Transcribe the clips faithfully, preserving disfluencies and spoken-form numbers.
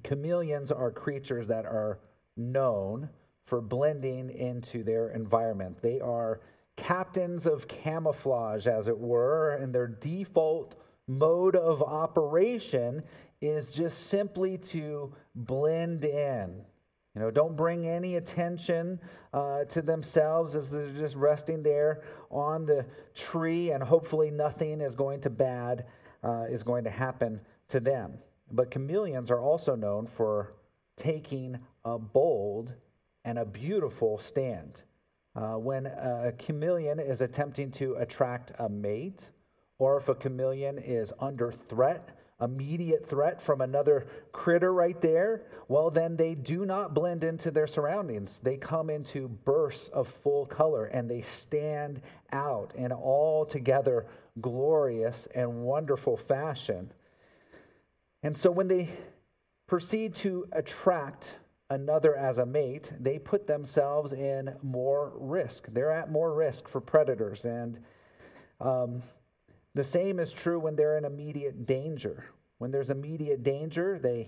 Chameleons are creatures that are known for blending into their environment. They are captains of camouflage, as it were, and their default mode of operation is just simply to blend in. You know, don't bring any attention uh, to themselves as they're just resting there on the tree, and hopefully nothing is going to bad uh, is going to happen to them. But chameleons are also known for taking a bold and a beautiful stand. Uh, when a chameleon is attempting to attract a mate, or if a chameleon is under threat, immediate threat from another critter right there, well, then they do not blend into their surroundings. They come into bursts of full color, and they stand out in altogether glorious and wonderful fashion. And so when they proceed to attract another as a mate, they put themselves in more risk. They're at more risk for predators. And um, the same is true when they're in immediate danger. When there's immediate danger, they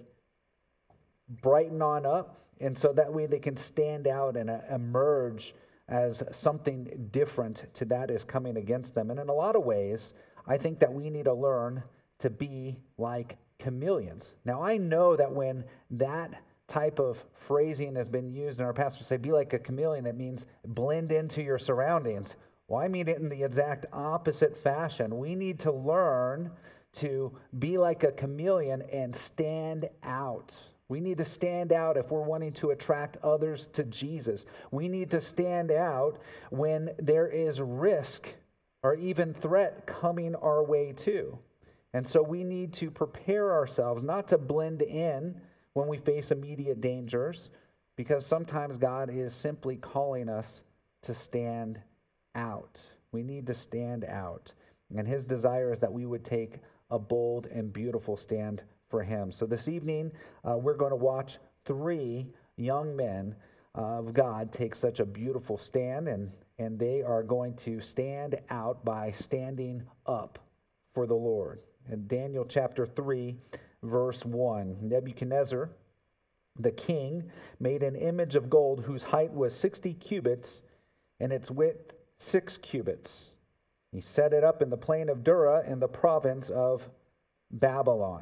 brighten on up, and so that way they can stand out and uh, emerge as something different to that is coming against them. And in a lot of ways, I think that we need to learn to be like chameleons. Now, I know that when that type of phrasing has been used, and our pastors say, be like a chameleon, it means blend into your surroundings. Well, I mean it in the exact opposite fashion. We need to learn to be like a chameleon and stand out. We need to stand out if we're wanting to attract others to Jesus. We need to stand out when there is risk or even threat coming our way too. And so we need to prepare ourselves not to blend in when we face immediate dangers, because sometimes God is simply calling us to stand out. We need to stand out. And his desire is that we would take a bold and beautiful stand for him. So this evening, uh, we're going to watch three young men uh, of God take such a beautiful stand, and, and they are going to stand out by standing up for the Lord. In Daniel chapter three, verse one, Nebuchadnezzar, the king, made an image of gold whose height was sixty cubits and its width six cubits. He set it up in the plain of Dura in the province of Babylon.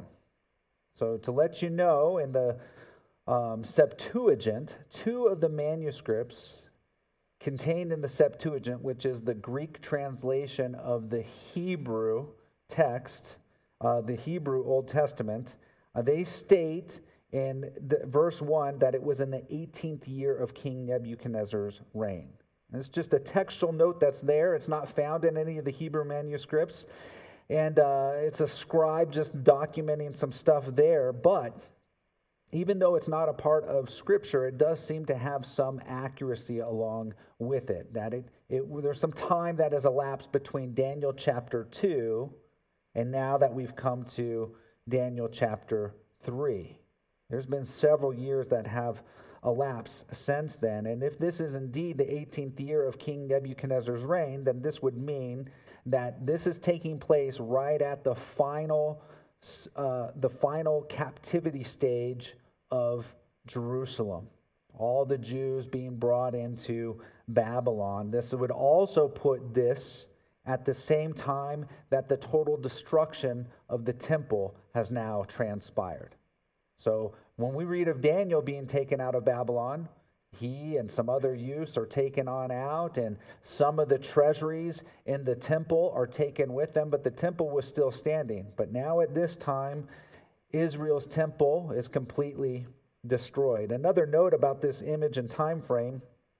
So to let you know, in the um, Septuagint, two of the manuscripts contained in the Septuagint, which is the Greek translation of the Hebrew text, uh, the Hebrew Old Testament, uh, they state in the, verse one that it was in the eighteenth year of King Nebuchadnezzar's reign. It's just a textual note that's there. It's not found in any of the Hebrew manuscripts. And uh, it's a scribe just documenting some stuff there. But even though it's not a part of Scripture, it does seem to have some accuracy along with it. That it, it there's some time that has elapsed between Daniel chapter two and now that we've come to Daniel chapter three. There's been several years that have elapsed since then. And if this is indeed the eighteenth year of King Nebuchadnezzar's reign, then this would mean that this is taking place right at the final, uh, the final captivity stage of Jerusalem. All the Jews being brought into Babylon. This would also put this at the same time that the total destruction of the temple has now transpired. So when we read of Daniel being taken out of Babylon, he and some other youths are taken on out, and some of the treasuries in the temple are taken with them, but the temple was still standing. But now at this time, Israel's temple is completely destroyed. Another note about this image and time frame,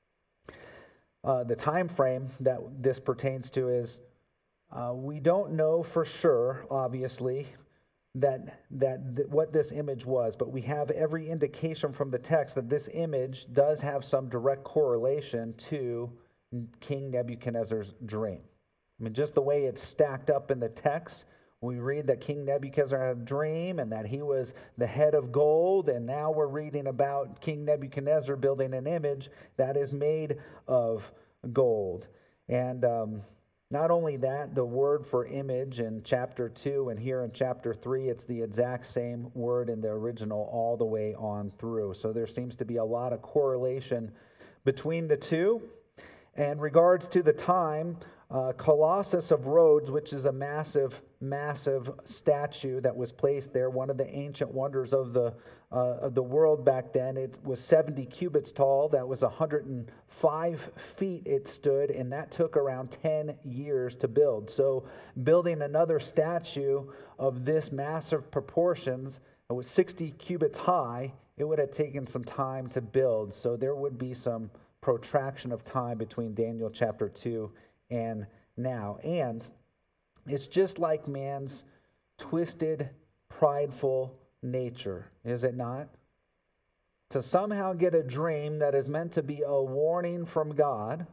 uh, the time frame that this pertains to is uh, we don't know for sure, obviously, that that th- what this image was, but we have every indication from the text that this image does have some direct correlation to King Nebuchadnezzar's dream. I mean, just the way it's stacked up in the text, we read that King Nebuchadnezzar had a dream and that he was the head of gold, and now we're reading about King Nebuchadnezzar building an image that is made of gold. And um, Not only that, the word for image in chapter two and here in chapter three, it's the exact same word in the original all the way on through. So there seems to be a lot of correlation between the two. And regards to the time, uh, Colossus of Rhodes, which is a massive, massive statue that was placed there, one of the ancient wonders of the uh, of the world back then. It was seventy cubits tall. That was one hundred five feet it stood, and that took around ten years to build. So building another statue of this massive proportions, it was sixty cubits high, it would have taken some time to build. So there would be some protraction of time between Daniel chapter two and now. And it's just like man's twisted, prideful nature, is it not? To somehow get a dream that is meant to be a warning from God.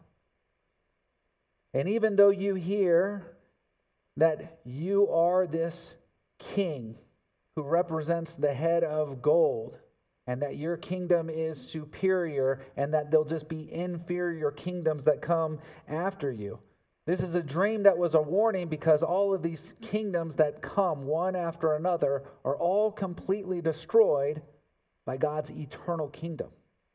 And even though you hear that you are this king who represents the head of gold, and that your kingdom is superior, and that there'll just be inferior kingdoms that come after you. This is a dream that was a warning, because all of these kingdoms that come one after another are all completely destroyed by God's eternal kingdom,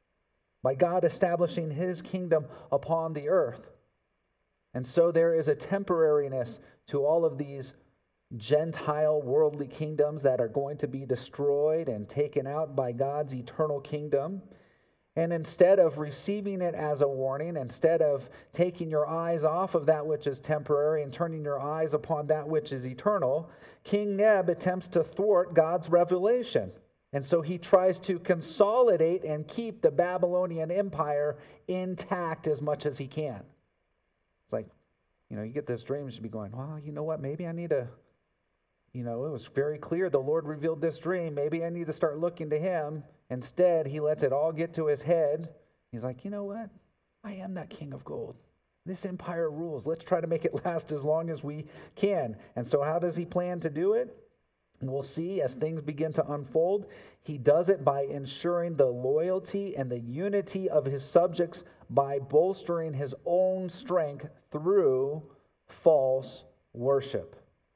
by God establishing his kingdom upon the earth. And so there is a temporariness to all of these Gentile worldly kingdoms that are going to be destroyed and taken out by God's eternal kingdom. And instead of receiving it as a warning, instead of taking your eyes off of that which is temporary and turning your eyes upon that which is eternal, King Neb attempts to thwart God's revelation. And so he tries to consolidate and keep the Babylonian Empire intact as much as he can. It's like, you know, you get this dream, you should be going, well, you know what, maybe I need to, you know, it was very clear the Lord revealed this dream. Maybe I need to start looking to him. Instead, he lets it all get to his head. He's like, you know what? I am that king of gold. This empire rules. Let's try to make it last as long as we can. And so how does he plan to do it? We'll see as things begin to unfold. He does it by ensuring the loyalty and the unity of his subjects by bolstering his own strength through false worship.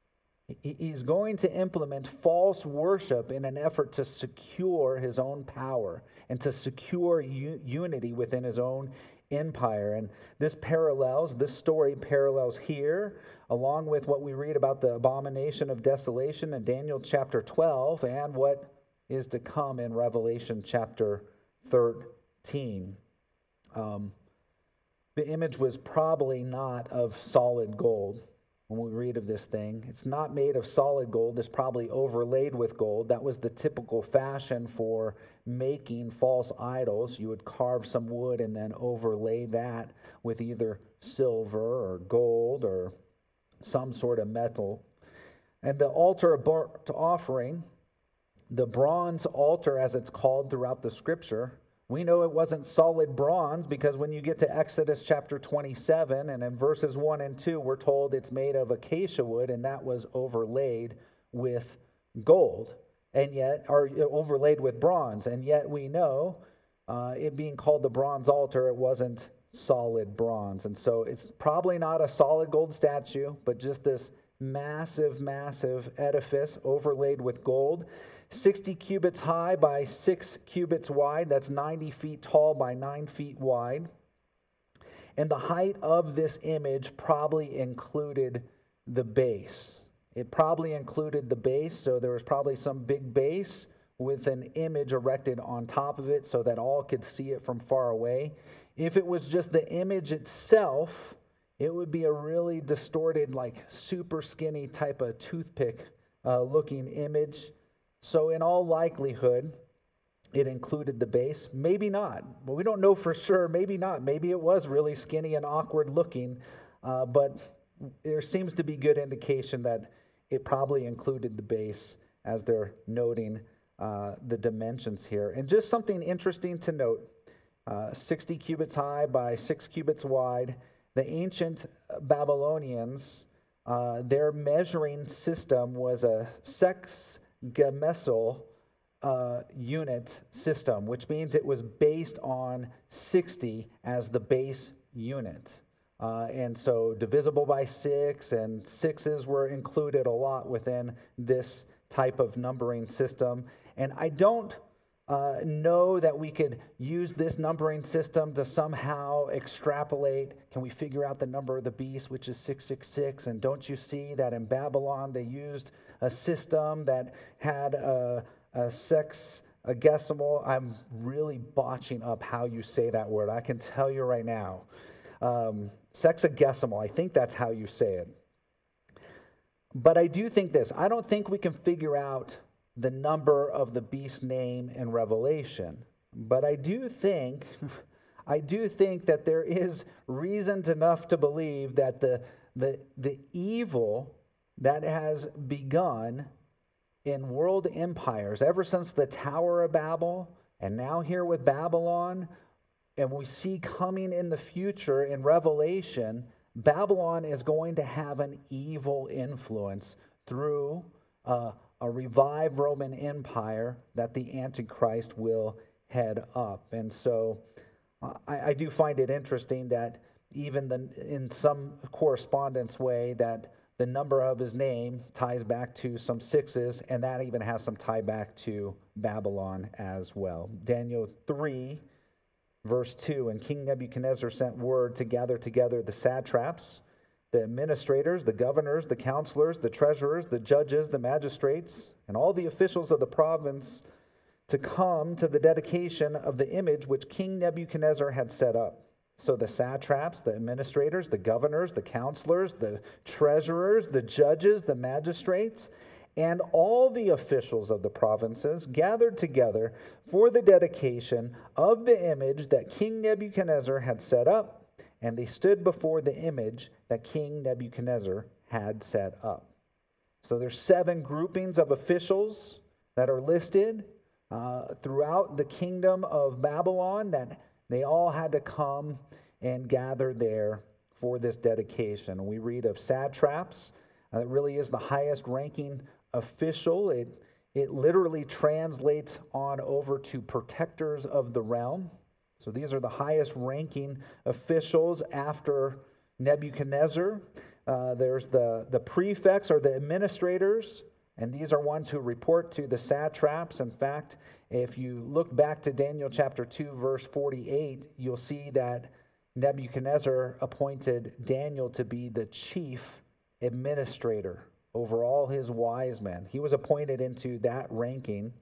He's going to implement false worship in an effort to secure his own power and to secure u- unity within his own empire. And this parallels, this story parallels here, along with what we read about the abomination of desolation in Daniel chapter twelve and what is to come in Revelation chapter thirteen. Um, the image was probably not of solid gold. When we read of this thing, it's not made of solid gold. It's probably overlaid with gold. That was the typical fashion for making false idols. You would carve some wood and then overlay that with either silver or gold or some sort of metal. And the altar of burnt offering, the bronze altar as it's called throughout the scripture, we know it wasn't solid bronze because when you get to Exodus chapter twenty-seven and in verses one and two, we're told it's made of acacia wood and that was overlaid with gold and yet, or overlaid with bronze. And yet we know uh, it being called the bronze altar, it wasn't solid bronze. And so it's probably not a solid gold statue, but just this massive, massive edifice overlaid with gold. sixty cubits high by six cubits wide. That's ninety feet tall by nine feet wide. And the height of this image probably included the base. It probably included the base, so there was probably some big base with an image erected on top of it so that all could see it from far away. If it was just the image itself, it would be a really distorted, like super skinny type of toothpick uh, looking image. So in all likelihood, it included the base. Maybe not. But we don't know for sure. Maybe not. Maybe it was really skinny and awkward looking. Uh, but there seems to be good indication that it probably included the base as they're noting uh, the dimensions here. And just something interesting to note, uh, sixty cubits high by six cubits wide. The ancient Babylonians, uh, their measuring system was a sexagesimal uh, unit system, which means it was based on sixty as the base unit. Uh, and so divisible by six, and sixes were included a lot within this type of numbering system. And I don't uh, know that we could use this numbering system to somehow extrapolate. Can we figure out the number of the beast, which is six six six? And don't you see that in Babylon they used a system that had a, a sex, a decimal? I'm really botching up how you say that word. I can tell you right now. Um, sexagesimal, I think that's how you say it. But I do think this. I don't think we can figure out the number of the beast's name in Revelation. But I do think, I do think that there is reason enough to believe that the, the, the evil that has begun in world empires, ever since the Tower of Babel, and now here with Babylon, and we see coming in the future in Revelation, Babylon is going to have an evil influence through uh, a revived Roman Empire that the Antichrist will head up. And so uh, I, I do find it interesting that even the, in some correspondence way that the number of his name ties back to some sixes, and that even has some tie back to Babylon as well. Daniel three, verse two, and King Nebuchadnezzar sent word to gather together the satraps, the administrators, the governors, the counselors, the treasurers, the judges, the magistrates, and all the officials of the province to come to the dedication of the image which King Nebuchadnezzar had set up. So the satraps, the administrators, the governors, the counselors, the treasurers, the judges, the magistrates, and all the officials of the provinces gathered together for the dedication of the image that King Nebuchadnezzar had set up, and they stood before the image that King Nebuchadnezzar had set up. So there's seven groupings of officials that are listed uh, throughout the kingdom of Babylon, that they all had to come and gather there for this dedication. We read of satraps. Uh, it really is the highest ranking official. It, it literally translates on over to protectors of the realm. So these are the highest ranking officials after Nebuchadnezzar. Uh, there's the, the prefects or the administrators, and these are ones who report to the satraps. In fact, if you look back to Daniel chapter two, verse forty-eight, you'll see that Nebuchadnezzar appointed Daniel to be the chief administrator over all his wise men. He was appointed into that ranking.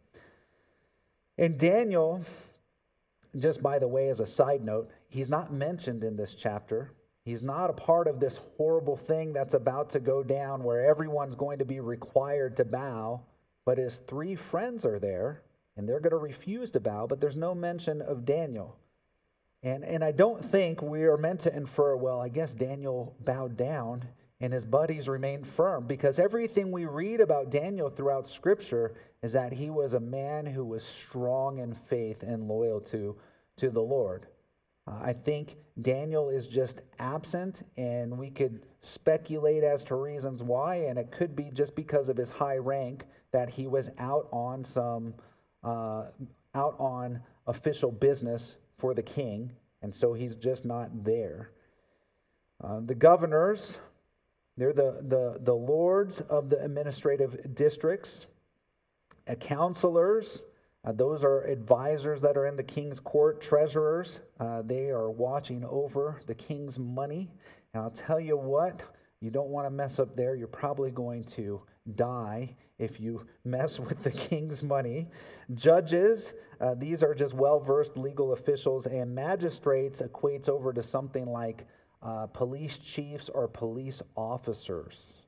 And Daniel, just by the way, as a side note, he's not mentioned in this chapter. He's not a part of this horrible thing that's about to go down where everyone's going to be required to bow, but his three friends are there, and they're going to refuse to bow, but there's no mention of Daniel. And, and I don't think we are meant to infer, well, I guess Daniel bowed down and his buddies remained firm, because everything we read about Daniel throughout Scripture is that he was a man who was strong in faith and loyal to, to the Lord. Uh, I think Daniel is just absent, and we could speculate as to reasons why, and it could be just because of his high rank that he was out on some uh, out on official business for the king, and so he's just not there. Uh, the governors, they're the, the, the lords of the administrative districts. Uh, counselors, uh, those are advisors that are in the king's court. Treasurers, uh, they are watching over the king's money. And I'll tell you what, you don't want to mess up there. You're probably going to die if you mess with the king's money. Judges, uh, these are just well-versed legal officials. And magistrates equates over to something like uh, police chiefs or police officers.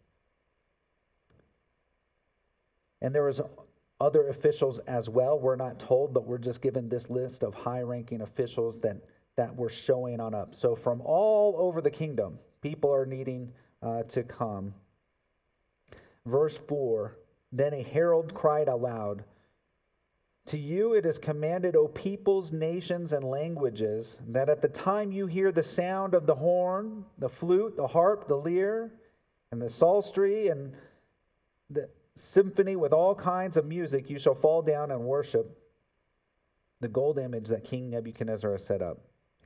And there was other officials as well. We're not told, but we're just given this list of high-ranking officials that, that were showing on up. So from all over the kingdom, people are needing uh, to come. Verse four, then a herald cried aloud, "To you it is commanded, O peoples, nations, and languages, that at the time you hear the sound of the horn, the flute, the harp, the lyre, and the psaltery, and the symphony with all kinds of music, you shall fall down and worship the gold image that King Nebuchadnezzar has set up."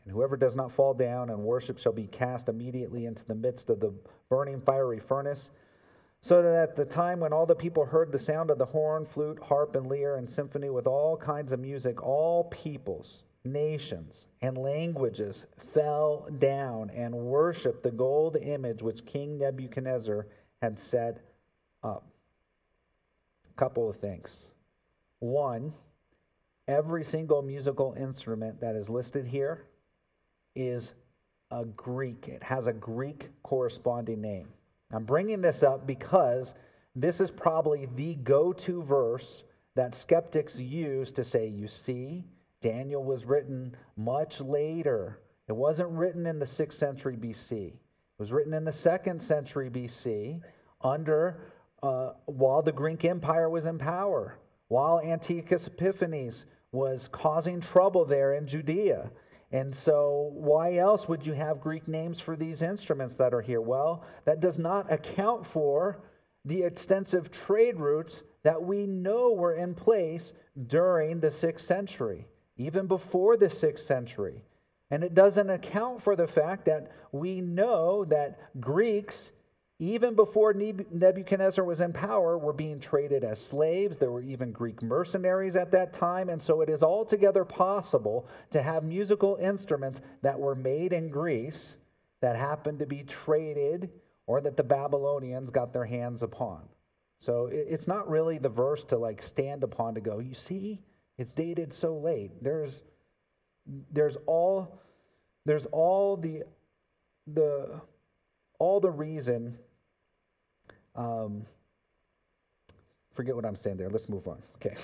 And whoever does not fall down and worship shall be cast immediately into the midst of the burning fiery furnace. So that at the time when all the people heard the sound of the horn, flute, harp, and lyre, and symphony with all kinds of music, all peoples, nations, and languages fell down and worshiped the gold image which King Nebuchadnezzar had set up. A couple of things. One, every single musical instrument that is listed here is a Greek. It has a Greek corresponding name. I'm bringing this up because this is probably the go-to verse that skeptics use to say, you see, Daniel was written much later. It wasn't written in the sixth century B C. It was written in the second century B C under uh, while the Greek Empire was in power, while Antiochus Epiphanes was causing trouble there in Judea. And so why else would you have Greek names for these instruments that are here? Well, that does not account for the extensive trade routes that we know were in place during the sixth century, even before the sixth century. And it doesn't account for the fact that we know that Greeks, even before Nebuchadnezzar was in power, were being traded as slaves. There were even Greek mercenaries at that time. And so it is altogether possible to have musical instruments that were made in Greece that happened to be traded or that the Babylonians got their hands upon. So it's not really the verse to like stand upon to go, you see, it's dated so late. There's there's all there's all the the all the reason. Um, forget what I'm saying there. Let's move on. Okay.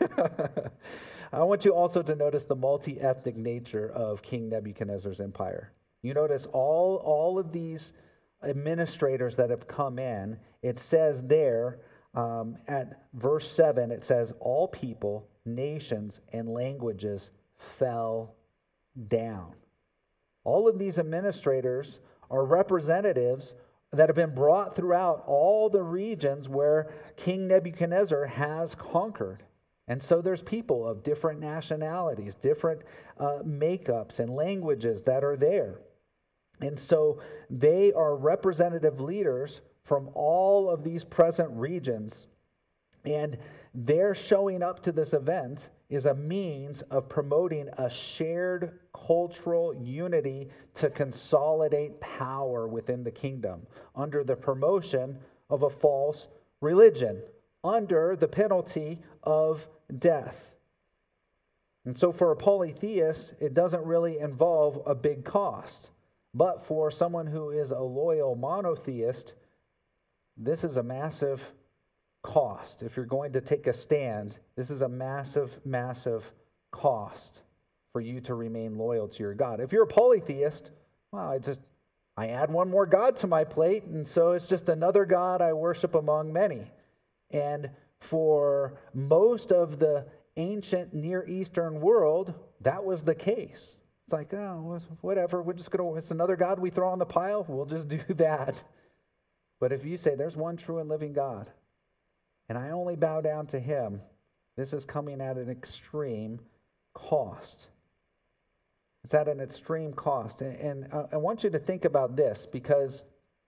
I want you also to notice the multi-ethnic nature of King Nebuchadnezzar's empire. You notice all, all of these administrators that have come in, it says there um, at verse seven, it says, all people, nations, and languages fell down. All of these administrators are representatives that have been brought throughout all the regions where King Nebuchadnezzar has conquered. And so there's people of different nationalities, different uh, makeups and languages that are there. And so they are representative leaders from all of these present regions. And their showing up to this event is a means of promoting a shared cultural unity to consolidate power within the kingdom under the promotion of a false religion, under the penalty of death. And so for a polytheist, it doesn't really involve a big cost. But for someone who is a loyal monotheist, this is a massive cost. If you're going to take a stand, this is a massive, massive cost for you to remain loyal to your God. If you're a polytheist, well, I just, I add one more God to my plate, and so it's just another God I worship among many. And for most of the ancient Near Eastern world, that was the case. It's like, oh, whatever, we're just going to, it's another God we throw on the pile, we'll just do that. But if you say there's one true and living God, and I only bow down to him, this is coming at an extreme cost. It's at an extreme cost. And I want you to think about this, because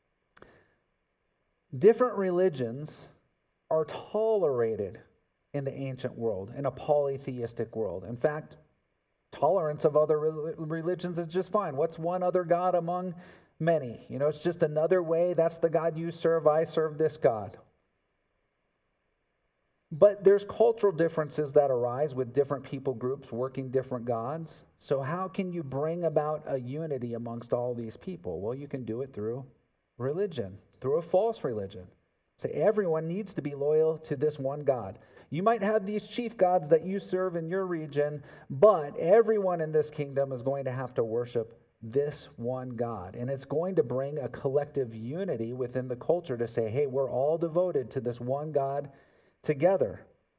different religions are tolerated in the ancient world, in a polytheistic world. In fact, tolerance of other religions is just fine. What's one other God among many? You know, it's just another way. That's the God you serve. I serve this God. But there's cultural differences that arise with different people groups working different gods. So how can you bring about a unity amongst all these people? Well, you can do it through religion, through a false religion. So everyone needs to be loyal to this one God. You might have these chief gods that you serve in your region, but everyone in this kingdom is going to have to worship this one God. And it's going to bring a collective unity within the culture to say, hey, we're all devoted to this one God together.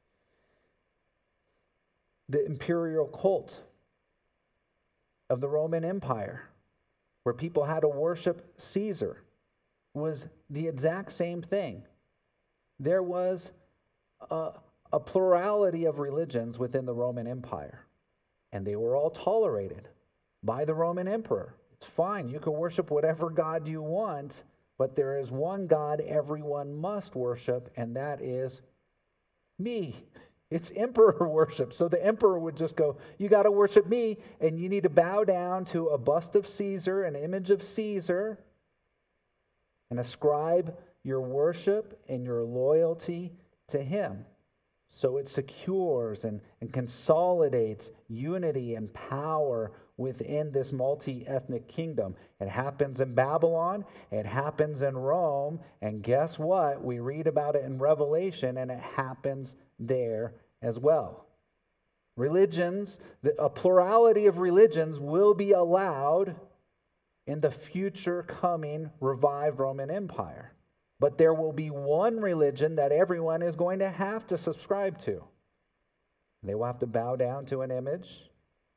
The imperial cult of the Roman Empire, where people had to worship Caesar, was the exact same thing. There was a, a plurality of religions within the Roman Empire, and they were all tolerated. by the Roman emperor. It's fine. You can worship whatever God you want, but there is one God everyone must worship, and that is me. It's emperor worship. So the emperor would just go, you got to worship me, and you need to bow down to a bust of Caesar, an image of Caesar, and ascribe your worship and your loyalty to him. So it secures and, and consolidates unity and power within this multi-ethnic kingdom. It happens in Babylon, it happens in Rome, and guess what? We read about it in Revelation, and it happens there as well. Religions, a plurality of religions will be allowed in the future coming revived Roman Empire. But there will be one religion that everyone is going to have to subscribe to. They will have to bow down to an image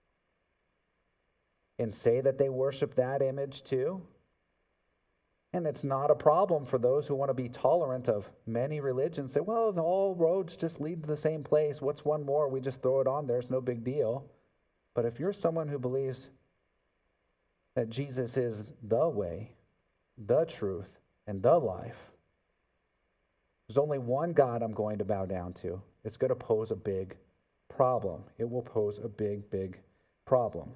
and say that they worship that image too. And it's not a problem for those who want to be tolerant of many religions. Say, well, all roads just lead to the same place. What's one more? We just throw it on there. It's no big deal. But if you're someone who believes that Jesus is the way, the truth, and the life, there's only one God I'm going to bow down to. It's going to pose a big problem. It will pose a big, big problem.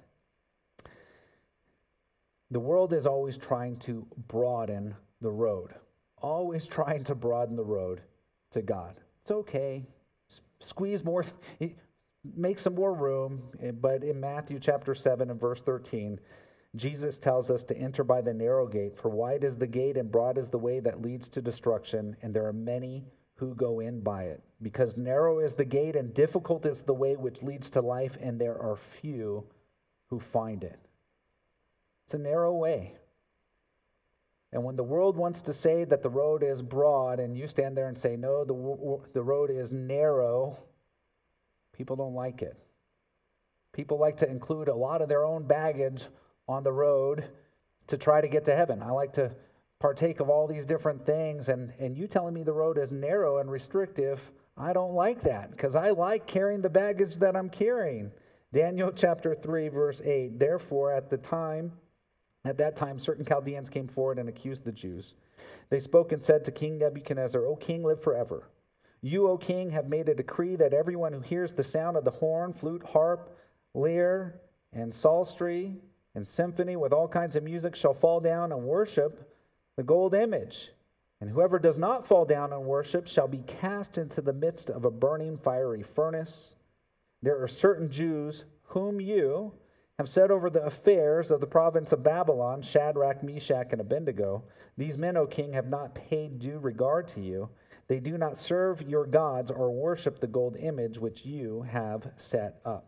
The world is always trying to broaden the road, always trying to broaden the road to God. It's okay. Squeeze more, make some more room. But in Matthew chapter seven and verse thirteen, Jesus tells us to enter by the narrow gate, for wide is the gate and broad is the way that leads to destruction, and there are many who go in by it. Because narrow is the gate and difficult is the way which leads to life, and there are few who find it. It's a narrow way. And when the world wants to say that the road is broad, and you stand there and say, no, the, the road is narrow, people don't like it. People like to include a lot of their own baggage on the road to try to get to heaven. I like to partake of all these different things, and, and you telling me the road is narrow and restrictive, I don't like that, because I like carrying the baggage that I'm carrying. Daniel chapter three, verse eight, therefore at the time, at that time, certain Chaldeans came forward and accused the Jews. They spoke and said to King Nebuchadnezzar, O king, live forever. You, O king, have made a decree that everyone who hears the sound of the horn, flute, harp, lyre, and psaltery, and symphony with all kinds of music shall fall down and worship the gold image. And whoever does not fall down and worship shall be cast into the midst of a burning fiery furnace. There are certain Jews whom you have set over the affairs of the province of Babylon, Shadrach, Meshach, and Abednego. These men, O king, have not paid due regard to you. They do not serve your gods or worship the gold image which you have set up.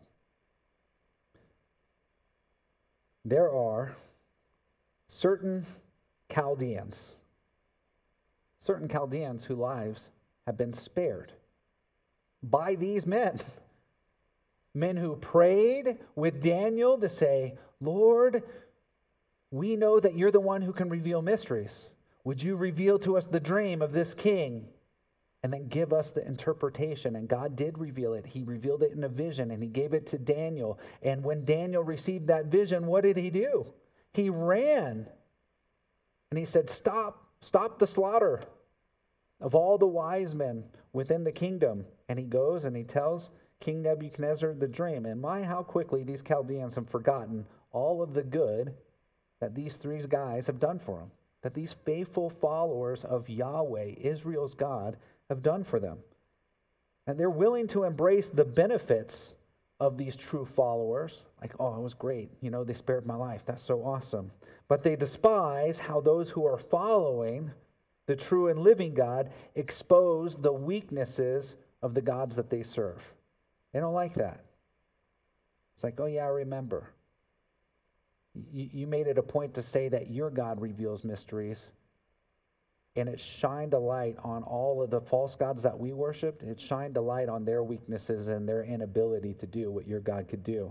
There are certain Chaldeans, certain Chaldeans whose lives have been spared by these men. Men who prayed with Daniel to say, Lord, we know that you're the one who can reveal mysteries. Would you reveal to us the dream of this king? And then give us the interpretation. And God did reveal it. He revealed it in a vision, and he gave it to Daniel. And when Daniel received that vision, what did he do? He ran. And he said, stop, stop the slaughter of all the wise men within the kingdom. And he goes and he tells King Nebuchadnezzar the dream. And my, how quickly these Chaldeans have forgotten all of the good that these three guys have done for them. That these faithful followers of Yahweh, Israel's God, have done for them. And they're willing to embrace the benefits of these true followers. Like, oh, it was great. You know, they spared my life. That's so awesome. But they despise how those who are following the true and living God expose the weaknesses of the gods that they serve. They don't like that. It's like, oh yeah, I remember. You, you made it a point to say that your God reveals mysteries, and it shined a light on all of the false gods that we worshiped. It shined a light on their weaknesses and their inability to do what your God could do.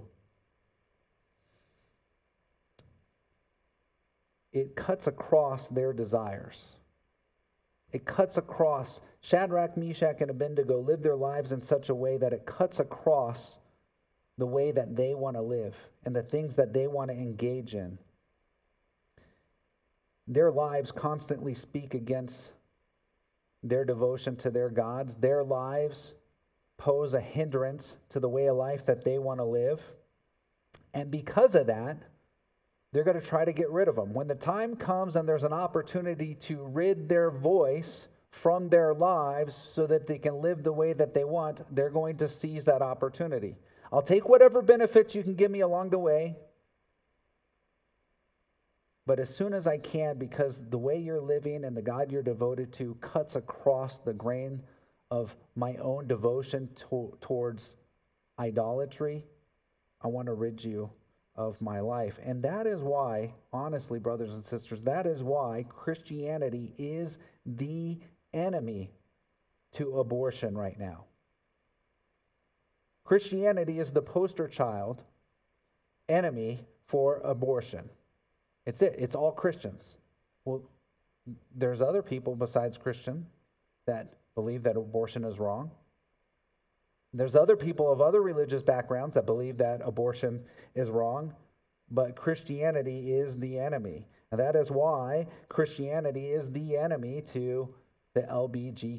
It cuts across their desires. It cuts across. Shadrach, Meshach, and Abednego lived their lives in such a way that it cuts across the way that they want to live and the things that they want to engage in. Their lives constantly speak against their devotion to their gods. Their lives pose a hindrance to the way of life that they want to live. And because of that, they're going to try to get rid of them. When the time comes and there's an opportunity to rid their voice from their lives so that they can live the way that they want, they're going to seize that opportunity. I'll take whatever benefits you can give me along the way. But as soon as I can, because the way you're living and the God you're devoted to cuts across the grain of my own devotion to, towards idolatry, I want to rid you of my life. And that is why, honestly, brothers and sisters, that is why Christianity is the enemy to abortion right now. Christianity is the poster child enemy for abortion. It's it. It's all Christians. Well, there's other people besides Christian that believe that abortion is wrong. There's other people of other religious backgrounds that believe that abortion is wrong, but Christianity is the enemy. And that is why Christianity is the enemy to the L G B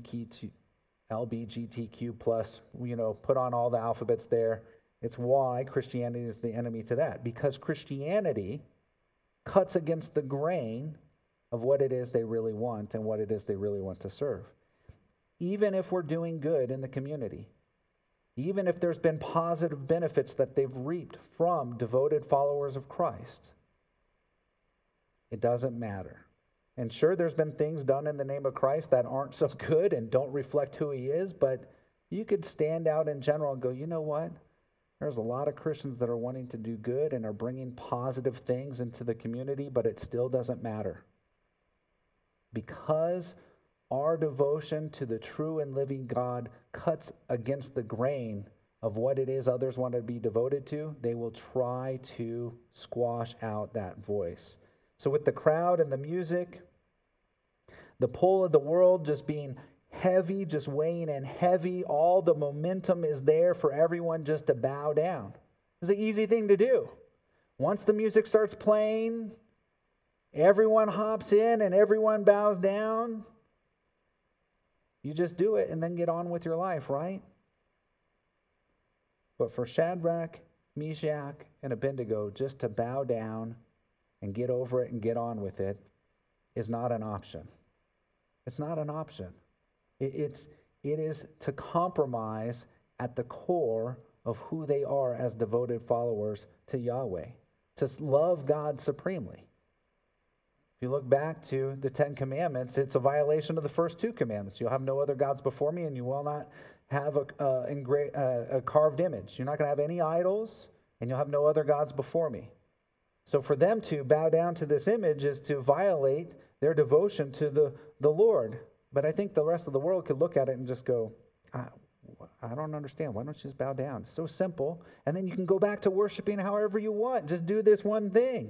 T Q plus, you know, put on all the alphabets there. It's why Christianity is the enemy to that, because Christianity cuts against the grain of what it is they really want and what it is they really want to serve. Even if we're doing good in the community, even if there's been positive benefits that they've reaped from devoted followers of Christ, it doesn't matter. And sure, there's been things done in the name of Christ that aren't so good and don't reflect who he is, but you could stand out in general and go, you know what? There's a lot of Christians that are wanting to do good and are bringing positive things into the community, but it still doesn't matter. Because our devotion to the true and living God cuts against the grain of what it is others want to be devoted to, they will try to squash out that voice. So with the crowd and the music, the pull of the world just being heavy, just weighing in heavy, all the momentum is there for everyone just to bow down. It's an easy thing to do. Once the music starts playing, everyone hops in and everyone bows down. You just do it and then get on with your life, right? But for Shadrach, Meshach, and Abednego, just to bow down and get over it and get on with it is not an option. It's not an option. It's, it is to compromise at the core of who they are as devoted followers to Yahweh, to love God supremely. If you look back to the Ten Commandments, it's a violation of the first two commandments. You'll have no other gods before me, and you will not have a, uh, engra- uh, a carved image. You're not going to have any idols, and you'll have no other gods before me. So for them to bow down to this image is to violate their devotion to the, the Lord. But I think the rest of the world could look at it and just go, I, I don't understand. Why don't you just bow down? It's so simple. And then you can go back to worshiping however you want. Just do this one thing.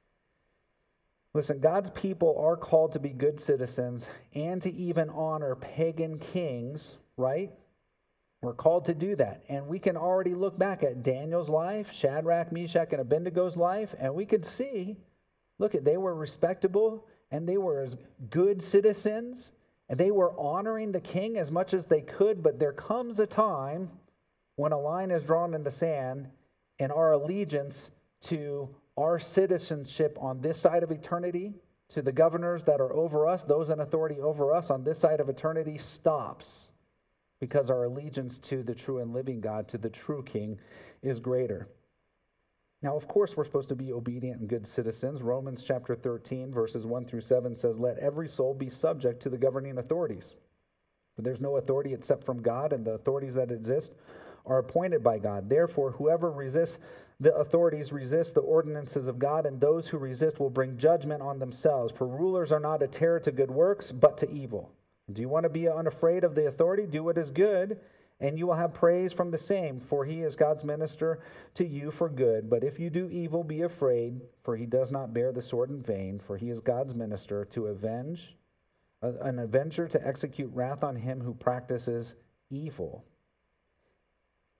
Listen, God's people are called to be good citizens and to even honor pagan kings, right? We're called to do that. And we can already look back at Daniel's life, Shadrach, Meshach, and Abednego's life, and we could see, look, at they were respectable and they were as good citizens. And they were honoring the king as much as they could, but there comes a time when a line is drawn in the sand and our allegiance to our citizenship on this side of eternity, to the governors that are over us, those in authority over us on this side of eternity, stops because our allegiance to the true and living God, to the true king, is greater. Now, of course, we're supposed to be obedient and good citizens. Romans chapter thirteen, verses one through seven says, "Let every soul be subject to the governing authorities. For there's no authority except from God, and the authorities that exist are appointed by God. Therefore, whoever resists the authorities resists the ordinances of God, and those who resist will bring judgment on themselves. For rulers are not a terror to good works, but to evil. Do you want to be unafraid of the authority? Do what is good, and you will have praise from the same, for he is God's minister to you for good. But if you do evil, be afraid, for he does not bear the sword in vain, for he is God's minister to avenge, an avenger to execute wrath on him who practices evil."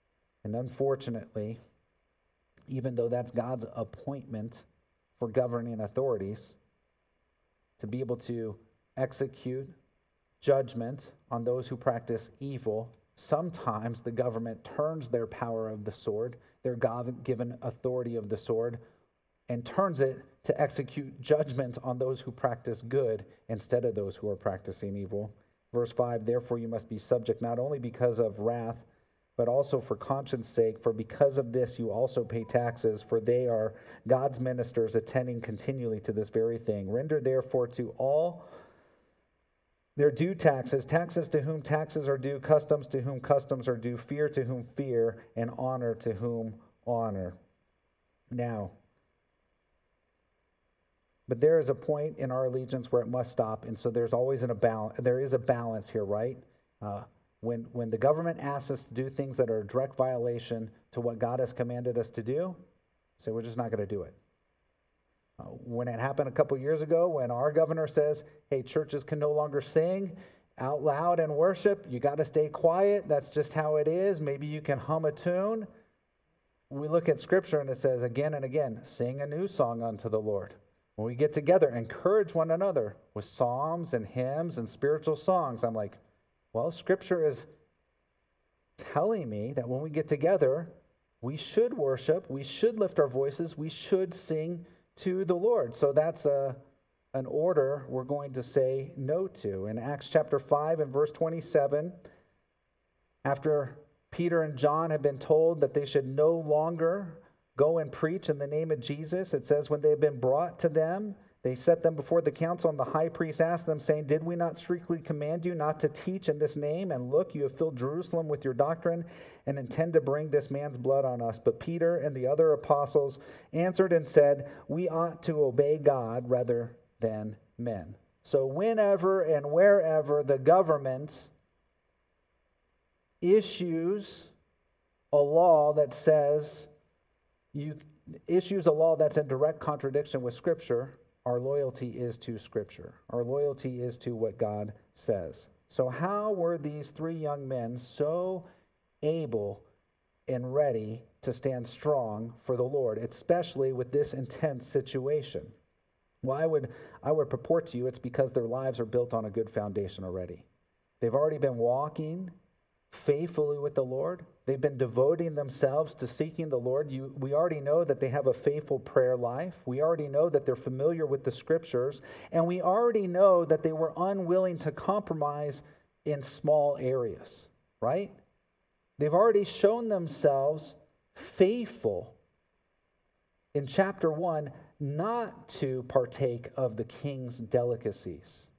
And unfortunately, even though that's God's appointment for governing authorities, to be able to execute judgment on those who practice evil, sometimes the government turns their power of the sword, their God-given authority of the sword, and turns it to execute judgment on those who practice good instead of those who are practicing evil. Verse five, therefore you must be subject not only because of wrath, but also for conscience sake, for because of this you also pay taxes, for they are God's ministers attending continually to this very thing. Render therefore to all their due taxes, taxes to whom taxes are due, customs to whom customs are due, fear to whom fear, and honor to whom honor. Now, but there is a point in our allegiance where it must stop, and so there's always an, a balance. There is a balance here, right? Uh, when when the government asks us to do things that are a direct violation to what God has commanded us to do, so we're just not going to do it. Uh, when it happened a couple years ago, when our governor says, hey, churches can no longer sing out loud and worship, you got to stay quiet, that's just how it is, maybe you can hum a tune. We look at Scripture and it says again and again, sing a new song unto the Lord. When we get together, encourage one another with psalms and hymns and spiritual songs. I'm like, well, Scripture is telling me that when we get together, we should worship, we should lift our voices, we should sing to the Lord. So that's a, an order we're going to say no to. In Acts chapter five and verse twenty-seven, after Peter and John had been told that they should no longer go and preach in the name of Jesus, it says, when they had been brought to them, they set them before the council, and the high priest asked them, saying, did we not strictly command you not to teach in this name? And look, you have filled Jerusalem with your doctrine and intend to bring this man's blood on us. But Peter and the other apostles answered and said, we ought to obey God rather than men. So whenever and wherever the government issues a law that says, you issues a law that's in direct contradiction with Scripture, our loyalty is to Scripture. Our loyalty is to what God says. So how were these three young men so able and ready to stand strong for the Lord, especially with this intense situation? Well, I would, I would purport to you it's because their lives are built on a good foundation already. They've already been walking faithfully with the Lord. They've been devoting themselves to seeking the Lord. You, we already know that they have a faithful prayer life. We already know that they're familiar with the Scriptures. And we already know that they were unwilling to compromise in small areas, right? They've already shown themselves faithful in chapter one not to partake of the king's delicacies.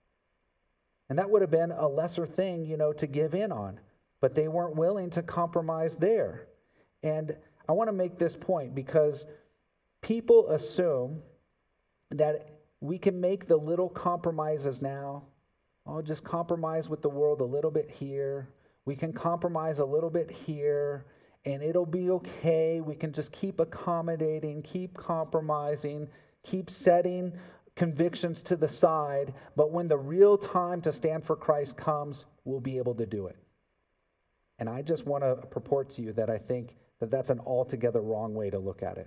And that would have been a lesser thing, you know, to give in on. But they weren't willing to compromise there. And I want to make this point because people assume that we can make the little compromises now. Oh, just compromise with the world a little bit here. We can compromise a little bit here, and it'll be okay. We can just keep accommodating, keep compromising, keep setting convictions to the side, but when the real time to stand for Christ comes, we'll be able to do it. And I just want to purport to you that I think that that's an altogether wrong way to look at it.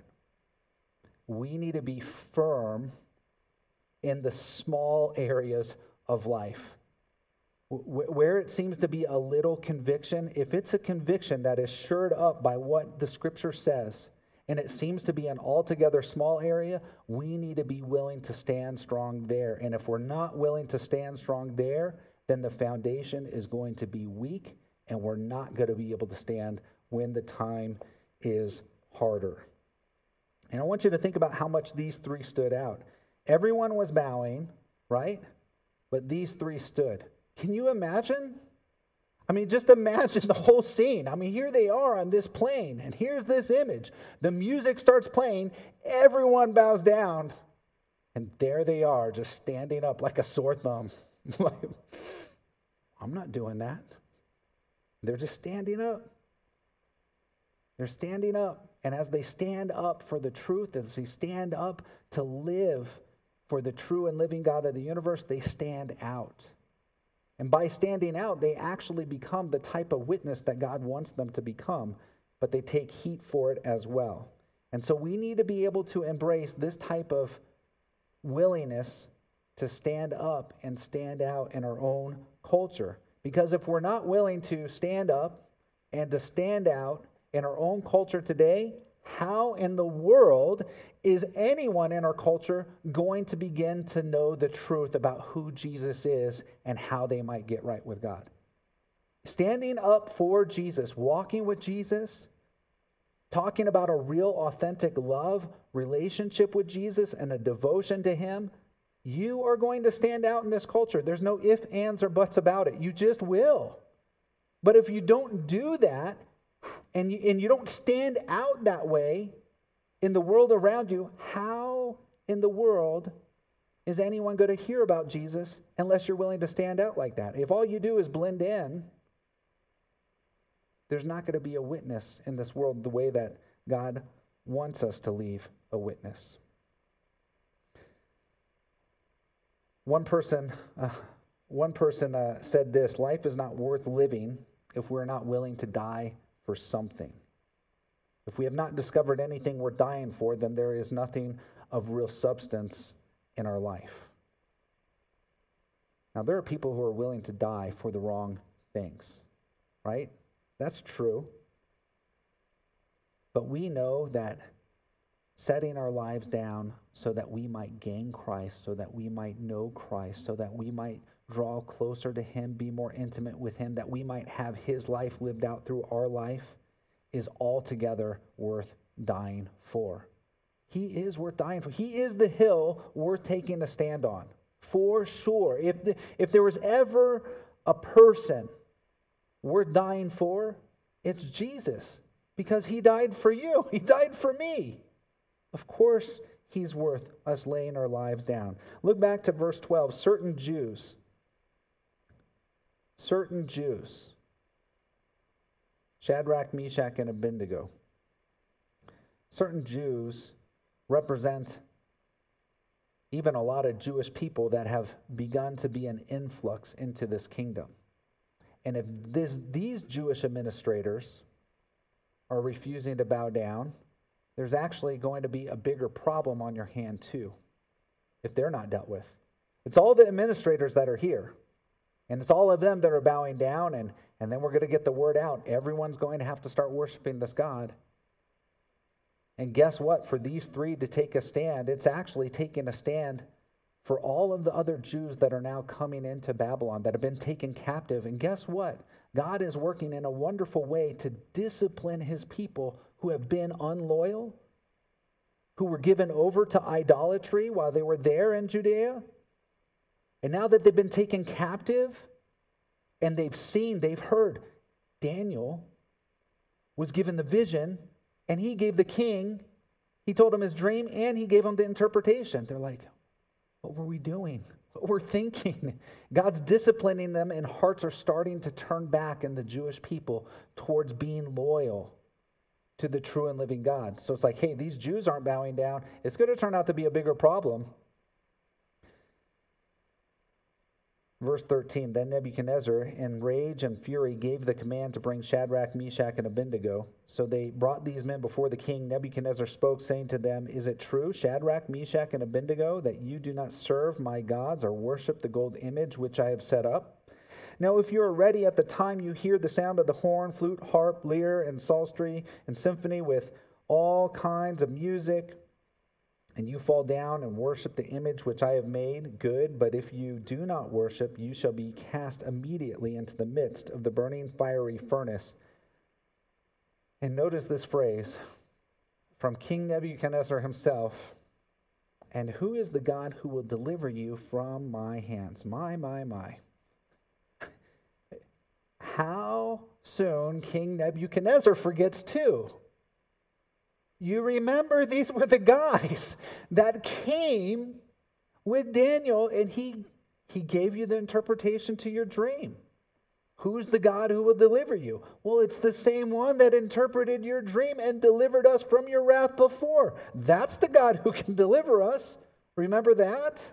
We need to be firm in the small areas of life. Where it seems to be a little conviction, if it's a conviction that is shored up by what the Scripture says, and it seems to be an altogether small area, we need to be willing to stand strong there. And if we're not willing to stand strong there, then the foundation is going to be weak, and we're not going to be able to stand when the time is harder. And I want you to think about how much these three stood out. Everyone was bowing, right? But these three stood. Can you imagine? I mean, just imagine the whole scene. I mean, here they are on this plane, and here's this image. The music starts playing, everyone bows down, and there they are, just standing up like a sore thumb. Like, I'm not doing that. They're just standing up. They're standing up, and as they stand up for the truth, as they stand up to live for the true and living God of the universe, they stand out. And by standing out, they actually become the type of witness that God wants them to become. but they take heat for it as well. And so we need to be able to embrace this type of willingness to stand up and stand out in our own culture. Because if we're not willing to stand up and to stand out in our own culture today, how in the world is anyone in our culture going to begin to know the truth about who Jesus is and how they might get right with God? Standing up for Jesus, walking with Jesus, talking about a real authentic love, relationship with Jesus, and a devotion to him, you are going to stand out in this culture. There's no ifs, ands, or buts about it. You just will. But if you don't do that, and you, and you don't stand out that way in the world around you, how in the world is anyone going to hear about Jesus unless you're willing to stand out like that? If all you do is blend in, there's not going to be a witness in this world the way that God wants us to leave a witness. One person, uh, one person uh, said this: life is not worth living if we're not willing to die for something. If we have not discovered anything we're dying for, then there is nothing of real substance in our life. Now, there are people who are willing to die for the wrong things, right? That's true. But we know that setting our lives down so that we might gain Christ, so that we might know Christ, so that we might draw closer to him, be more intimate with him, that we might have his life lived out through our life, is altogether worth dying for. He is worth dying for. He is the hill worth taking a stand on, for sure. If the, if there was ever a person worth dying for, it's Jesus, because he died for you. He died for me. Of course, he's worth us laying our lives down. Look back to verse twelve. Certain Jews, certain Jews, Shadrach, Meshach, and Abednego. Certain Jews represent even a lot of Jewish people that have begun to be an influx into this kingdom. And if this, these Jewish administrators are refusing to bow down, there's actually going to be a bigger problem on your hand too, if they're not dealt with. It's all the administrators that are here, and it's all of them that are bowing down, and, and then we're going to get the word out. Everyone's going to have to start worshiping this God. And guess what? For these three to take a stand, it's actually taking a stand for all of the other Jews that are now coming into Babylon, that have been taken captive. And guess what? God is working in a wonderful way to discipline his people who have been unloyal, who were given over to idolatry while they were there in Judea. And now that they've been taken captive and they've seen, they've heard, Daniel was given the vision and he gave the king, he told him his dream and he gave him the interpretation. They're like, what were we doing? What we're thinking? God's disciplining them, and hearts are starting to turn back in the Jewish people towards being loyal to the true and living God. So it's like, hey, these Jews aren't bowing down. It's going to turn out to be a bigger problem. Verse thirteen, then Nebuchadnezzar, in rage and fury, gave the command to bring Shadrach, Meshach, and Abednego. So they brought these men before the king. Nebuchadnezzar spoke, saying to them, is it true, Shadrach, Meshach, and Abednego, that you do not serve my gods or worship the gold image which I have set up? Now, if you are ready at the time you hear the sound of the horn, flute, harp, lyre, and psaltery, and symphony with all kinds of music, and you fall down and worship the image which I have made, good. But if you do not worship, you shall be cast immediately into the midst of the burning fiery furnace. And notice this phrase from King Nebuchadnezzar himself. And who is the God who will deliver you from my hands? My, my, my. How soon King Nebuchadnezzar forgets too. You remember these were the guys that came with Daniel, and he, he gave you the interpretation to your dream. Who's the God who will deliver you? Well, it's the same one that interpreted your dream and delivered us from your wrath before. That's the God who can deliver us. Remember that?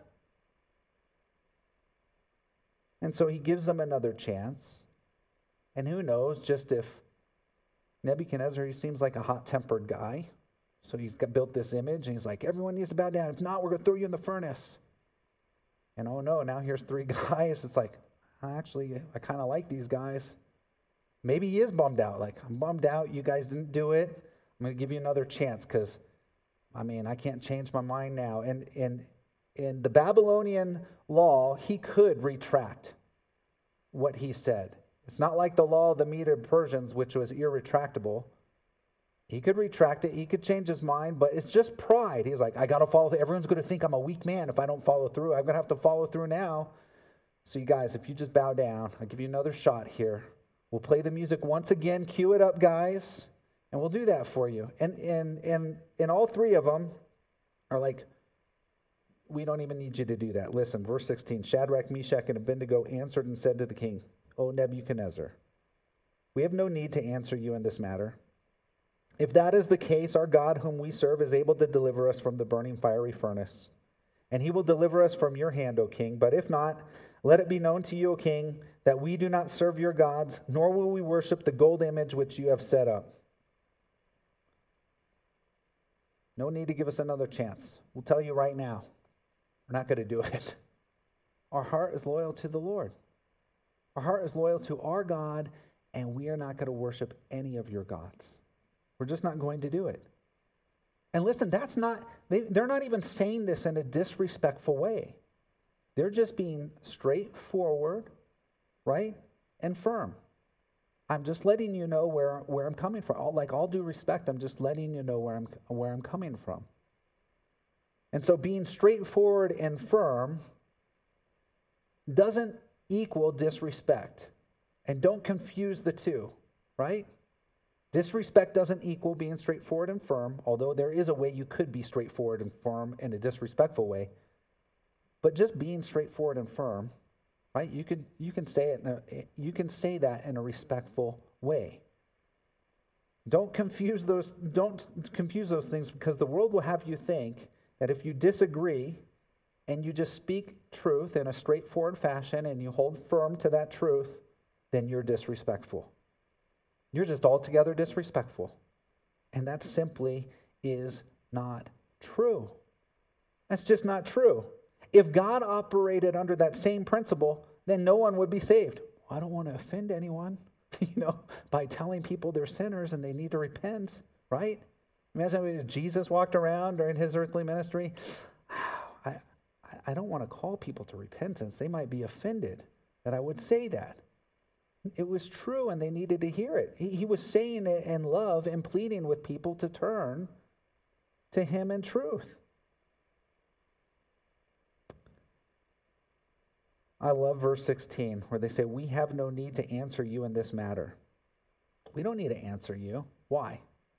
And so he gives them another chance. And who knows, just if Nebuchadnezzar, he seems like a hot-tempered guy. So he's got, built this image, and he's like, everyone needs to bow down. If not, we're going to throw you in the furnace. And oh no, now here's three guys. It's like, actually, I kind of like these guys. Maybe he is bummed out. Like, I'm bummed out. You guys didn't do it. I'm going to give you another chance because, I mean, I can't change my mind now. And in in the Babylonian law, he could retract what he said. It's not like the law of the Medo Persians, which was irretractable. He could retract it. He could change his mind, but it's just pride. He's like, I got to follow through. Everyone's going to think I'm a weak man if I don't follow through. I'm going to have to follow through now. So you guys, if you just bow down, I'll give you another shot here. We'll play the music once again. Cue it up, guys, and we'll do that for you. And, and, and, and all three of them are like, we don't even need you to do that. Listen, verse sixteen, Shadrach, Meshach, and Abednego answered and said to the king, O Nebuchadnezzar, we have no need to answer you in this matter. If that is the case, our God whom we serve is able to deliver us from the burning fiery furnace, and he will deliver us from your hand, O king. But if not, let it be known to you, O king, that we do not serve your gods, nor will we worship the gold image which you have set up. No need to give us another chance. We'll tell you right now, we're not going to do it. Our heart is loyal to the Lord. Our heart is loyal to our God, and we are not going to worship any of your gods. We're just not going to do it. And listen, that's not, they, they're not even saying this in a disrespectful way. They're just being straightforward, right, and firm. I'm just letting you know where, where I'm coming from. All, like all due respect, I'm just letting you know where I'm where I'm coming from. And so being straightforward and firm doesn't equal disrespect. And don't confuse the two, right? Disrespect doesn't equal being straightforward and firm, although there is a way you could be straightforward and firm in a disrespectful way. But just being straightforward and firm, right? You could you can say it in a, you can say that in a respectful way. Don't confuse those don't confuse those things, because the world will have you think that if you disagree and you just speak truth in a straightforward fashion and you hold firm to that truth, then you're disrespectful. You're just altogether disrespectful. And that simply is not true. That's just not true. If God operated under that same principle, then no one would be saved. I don't want to offend anyone, you know, by telling people they're sinners and they need to repent, right? Imagine if Jesus walked around during his earthly ministry. I, I don't want to call people to repentance. They might be offended that I would say that. It was true, and they needed to hear it. He, he was saying it in love and pleading with people to turn to him in truth. I love verse sixteen, where they say, we have no need to answer you in this matter. We don't need to answer you. Why?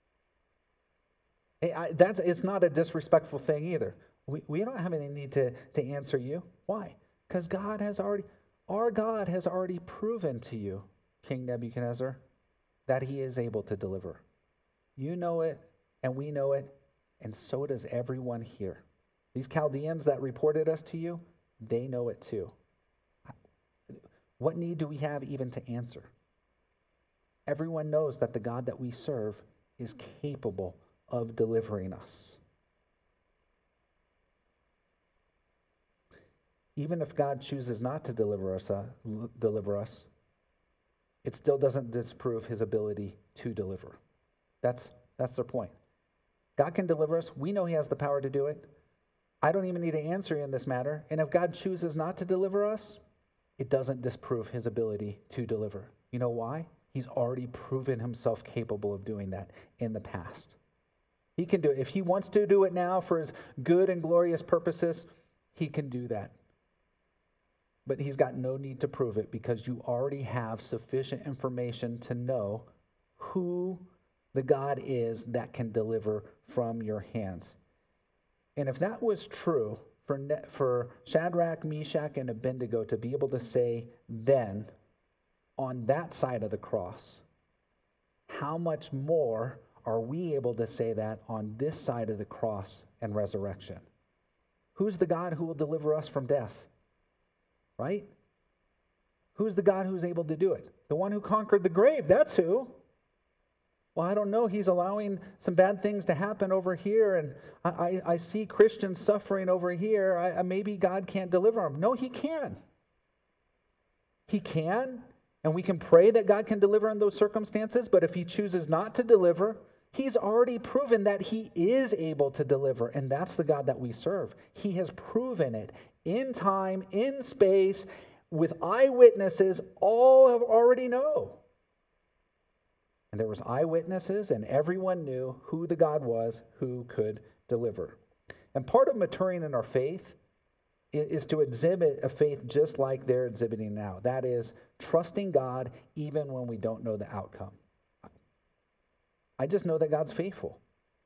I, that's, it's not a disrespectful thing either. We, we don't have any need to, to answer you. Why? Because God has already... Our God has already proven to you, King Nebuchadnezzar, that he is able to deliver. You know it, and we know it, and so does everyone here. These Chaldeans that reported us to you, they know it too. What need do we have even to answer? Everyone knows that the God that we serve is capable of delivering us. Even if God chooses not to deliver us, uh, deliver us, it still doesn't disprove his ability to deliver. That's, that's their point. God can deliver us. We know he has the power to do it. I don't even need to answer you in this matter. And if God chooses not to deliver us, it doesn't disprove his ability to deliver. You know why? He's already proven himself capable of doing that in the past. He can do it. If he wants to do it now for his good and glorious purposes, he can do that. But he's got no need to prove it, because you already have sufficient information to know who the God is that can deliver from your hands. And if that was true for, ne- for Shadrach, Meshach, and Abednego to be able to say then on that side of the cross, how much more are we able to say that on this side of the cross and resurrection? Who's the God who will deliver us from death? Right? Who's the God who's able to do it? The one who conquered the grave, that's who. Well, I don't know. He's allowing some bad things to happen over here, and I, I, I see Christians suffering over here. I, I, maybe God can't deliver them. No, he can. He can, and we can pray that God can deliver in those circumstances, but if he chooses not to deliver, he's already proven that he is able to deliver, and that's the God that we serve. He has proven it in time, in space, with eyewitnesses. All have already know. And there was eyewitnesses, and everyone knew who the God was who could deliver. And part of maturing in our faith is to exhibit a faith just like they're exhibiting now. That is, trusting God even when we don't know the outcome. I just know that God's faithful.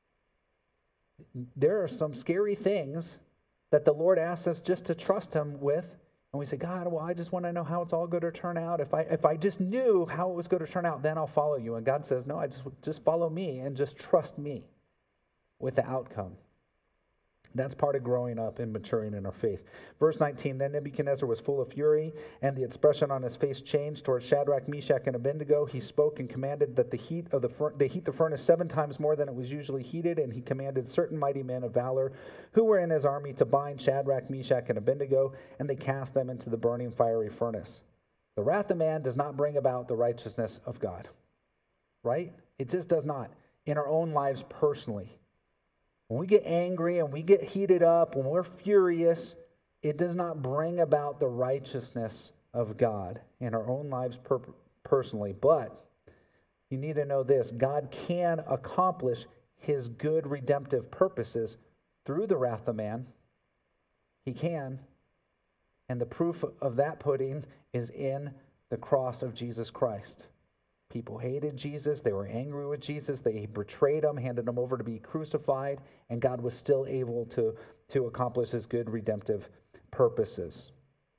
There are some scary things that the Lord asks us just to trust him with. And we say, God, well, I just want to know how it's all going to turn out. If I if I just knew how it was going to turn out, then I'll follow you. And God says, no, I just, just follow me and just trust me with the outcome. That's part of growing up and maturing in our faith. Verse nineteen, then Nebuchadnezzar was full of fury, and the expression on his face changed towards Shadrach, Meshach, and Abednego. He spoke and commanded that the heat of the fur- they heat the furnace seven times more than it was usually heated, and he commanded certain mighty men of valor who were in his army to bind Shadrach, Meshach, and Abednego, and they cast them into the burning fiery furnace. The wrath of man does not bring about the righteousness of God, right? It just does not in our own lives personally. When we get angry and we get heated up, when we're furious, it does not bring about the righteousness of God in our own lives per- personally. But you need to know this: God can accomplish his good redemptive purposes through the wrath of man. He can. And the proof of that pudding is in the cross of Jesus Christ. People hated Jesus. They were angry with Jesus. They betrayed him, handed him over to be crucified, and God was still able to, to accomplish his good redemptive purposes.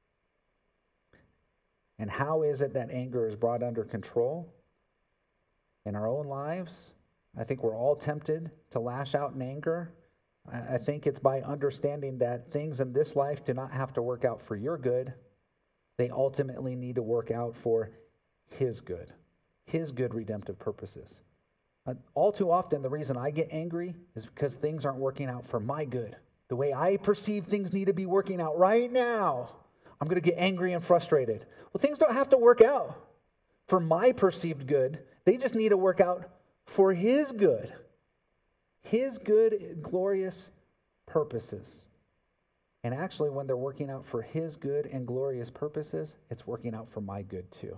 And how is it that anger is brought under control in our own lives? I think we're all tempted to lash out in anger. I think it's by understanding that things in this life do not have to work out for your good. They ultimately need to work out for his good. His good redemptive purposes. Uh, all too often, the reason I get angry is because things aren't working out for my good. The way I perceive things need to be working out right now, I'm going to get angry and frustrated. Well, things don't have to work out for my perceived good. They just need to work out for his good. His good, glorious purposes. And actually, when they're working out for his good and glorious purposes, it's working out for my good too.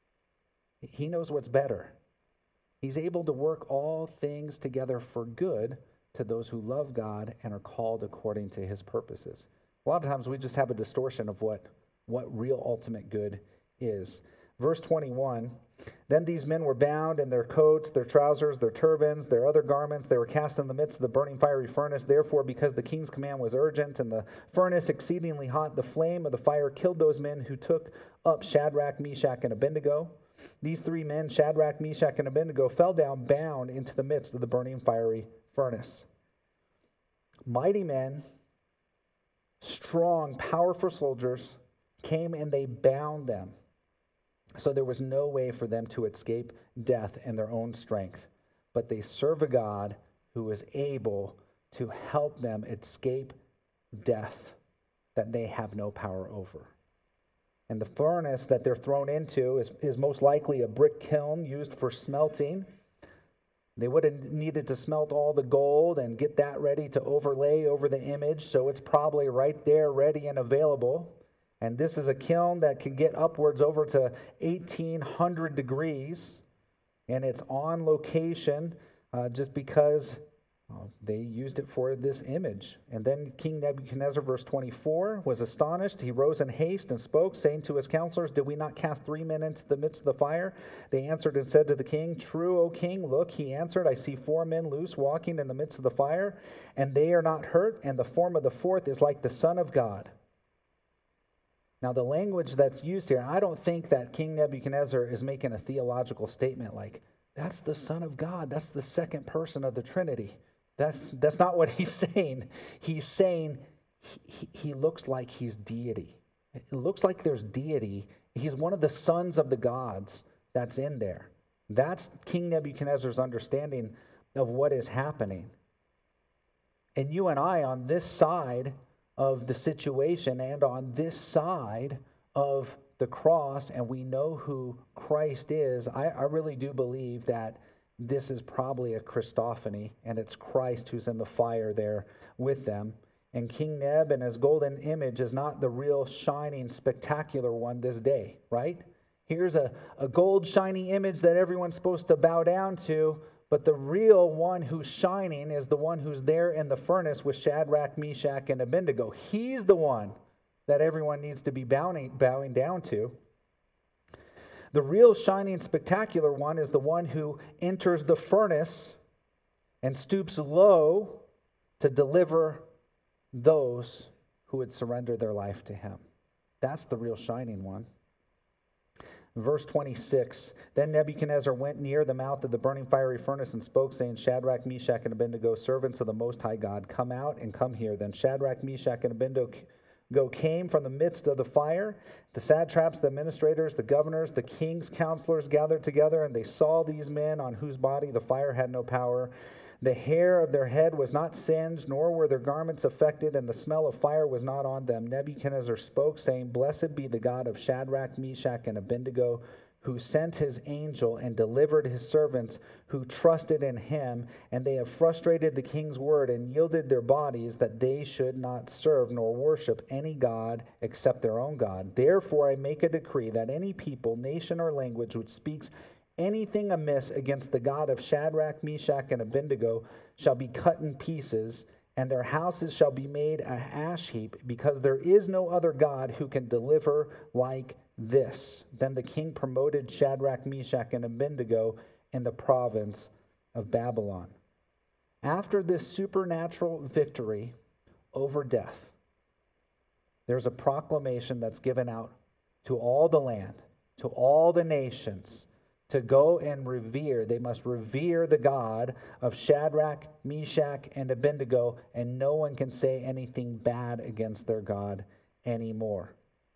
He knows what's better. He's able to work all things together for good to those who love God and are called according to his purposes. A lot of times we just have a distortion of what, what real ultimate good is. Verse twenty-one, then these men were bound in their coats, their trousers, their turbans, their other garments. They were cast in the midst of the burning fiery furnace. Therefore, because the king's command was urgent and the furnace exceedingly hot, the flame of the fire killed those men who took up Shadrach, Meshach, and Abednego. These three men, Shadrach, Meshach, and Abednego, fell down bound into the midst of the burning fiery furnace. Mighty men, strong, powerful soldiers came and they bound them. So there was no way for them to escape death in their own strength. But they serve a God who is able to help them escape death that they have no power over. And the furnace that they're thrown into is, is most likely a brick kiln used for smelting. They would have needed to smelt all the gold and get that ready to overlay over the image, so it's probably right there, ready and available. And this is a kiln that can get upwards over to eighteen hundred degrees, and it's on location uh, just because Uh, they used it for this image. And then King Nebuchadnezzar, verse twenty-four, was astonished. He rose in haste and spoke, saying to his counselors, did we not cast three men into the midst of the fire? They answered and said to the king, true, O king. Look, he answered, I see four men loose walking in the midst of the fire, and they are not hurt, and the form of the fourth is like the Son of God. Now, the language that's used here, I don't think that King Nebuchadnezzar is making a theological statement like, that's the Son of God. That's the second person of the Trinity. That's that's not what he's saying. He's saying he, he looks like he's deity. It looks like there's deity. He's one of the sons of the gods that's in there. That's King Nebuchadnezzar's understanding of what is happening. And you and I, on this side of the situation and on this side of the cross, and we know who Christ is, I, I really do believe that this is probably a Christophany, and it's Christ who's in the fire there with them. And King Neb and his golden image is not the real shining, spectacular one this day, right? Here's a, a gold shiny image that everyone's supposed to bow down to, but the real one who's shining is the one who's there in the furnace with Shadrach, Meshach, and Abednego. He's the one that everyone needs to be bowing, bowing down to. The real shining, spectacular one is the one who enters the furnace and stoops low to deliver those who would surrender their life to him. That's the real shining one. Verse twenty-six, then Nebuchadnezzar went near the mouth of the burning fiery furnace and spoke, saying, Shadrach, Meshach, and Abednego, servants of the Most High God, come out and come here. Then Shadrach, Meshach, and Abednego came from the midst of the fire. The satraps, the administrators, the governors, the king's counselors gathered together, and they saw these men on whose body the fire had no power. The hair of their head was not singed, nor were their garments affected, and the smell of fire was not on them. Nebuchadnezzar spoke, saying, Blessed be the God of Shadrach, Meshach, and Abednego, who sent his angel and delivered his servants who trusted in him, and they have frustrated the king's word and yielded their bodies that they should not serve nor worship any god except their own God. Therefore I make a decree that any people, nation, or language which speaks anything amiss against the God of Shadrach, Meshach, and Abednego shall be cut in pieces, and their houses shall be made a ash heap, because there is no other God who can deliver like this. Then the king promoted Shadrach, Meshach, and Abednego in the province of Babylon. After this supernatural victory over death, there's a proclamation that's given out to all the land, to all the nations, to go and revere. They must revere the God of Shadrach, Meshach, and Abednego, and no one can say anything bad against their God anymore.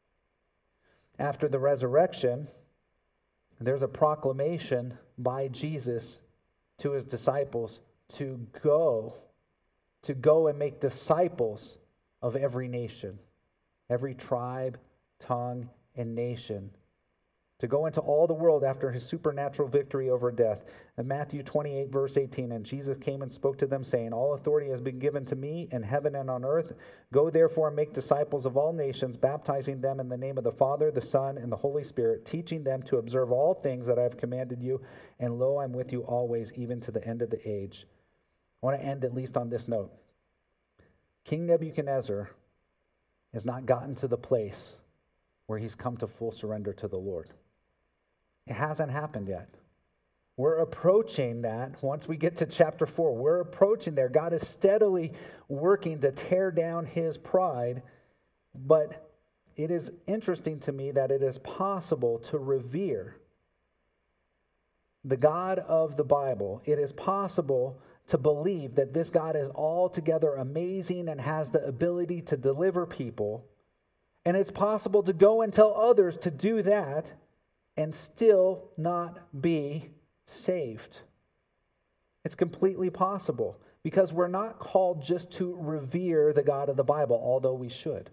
After the resurrection, there's a proclamation by Jesus to his disciples to go, to go and make disciples of every nation, every tribe, tongue, and nation, to go into all the world after his supernatural victory over death. In Matthew twenty-eight, verse eighteen, and Jesus came and spoke to them, saying, All authority has been given to me in heaven and on earth. Go therefore and make disciples of all nations, baptizing them in the name of the Father, the Son, and the Holy Spirit, teaching them to observe all things that I have commanded you. And lo, I'm with you always, even to the end of the age. I want to end at least on this note. King Nebuchadnezzar has not gotten to the place where he's come to full surrender to the Lord. It hasn't happened yet. We're approaching that once we get to chapter four. We're approaching there. God is steadily working to tear down his pride. But it is interesting to me that it is possible to revere the God of the Bible. It is possible to believe that this God is altogether amazing and has the ability to deliver people. And it's possible to go and tell others to do that and still not be saved. It's completely possible, because we're not called just to revere the God of the Bible, although we should.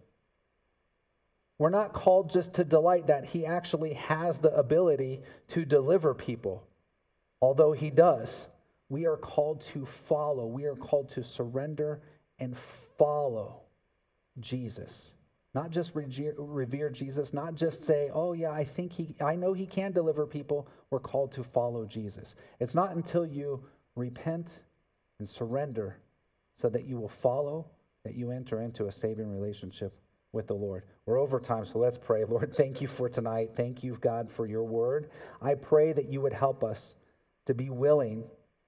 We're not called just to delight that he actually has the ability to deliver people, although he does. We are called to follow. We are called to surrender and follow Jesus. Not just revere Jesus, not just say, oh yeah, I think he, I know he can deliver people. We're called to follow Jesus. It's not until you repent and surrender so that you will follow, that you enter into a saving relationship with the Lord. We're over time, so let's pray. Lord, thank you for tonight. Thank you, God, for your word. I pray that you would help us to be willing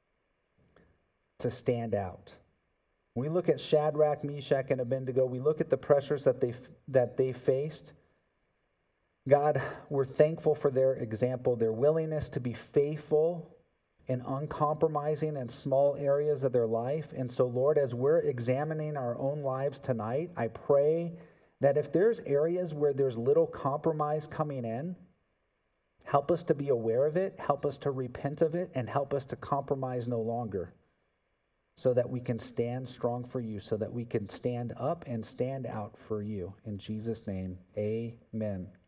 to stand out. When we look at Shadrach, Meshach, and Abednego, we look at the pressures that they that they faced. God, we're thankful for their example, their willingness to be faithful and uncompromising in small areas of their life. And so, Lord, as we're examining our own lives tonight, I pray that if there's areas where there's little compromise coming in, Help us to be aware of it, help us to repent of it, and help us to compromise no longer so that we can stand strong for you, so that we can stand up and stand out for you. In Jesus' name, amen.